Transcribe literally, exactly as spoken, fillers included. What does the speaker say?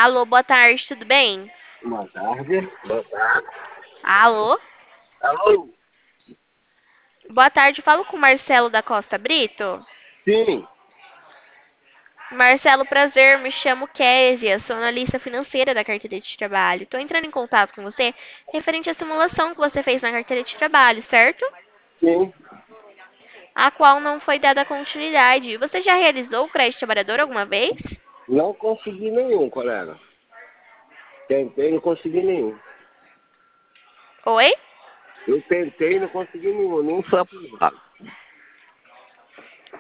Alô, boa tarde, tudo bem? Boa tarde. Boa tarde. Alô? Alô? Boa tarde, falo com o Marcelo da Costa Brito. Sim. Marcelo, prazer, me chamo Késia, sou analista financeira da carteira de trabalho. Estou entrando em contato com você referente à simulação que você fez na carteira de trabalho, certo? Sim. A qual não foi dada continuidade. Você já realizou o crédito trabalhador alguma vez? Não consegui nenhum, colega. Tentei e não consegui nenhum. Oi? Eu tentei e não consegui nenhum. Nem foi aprovado.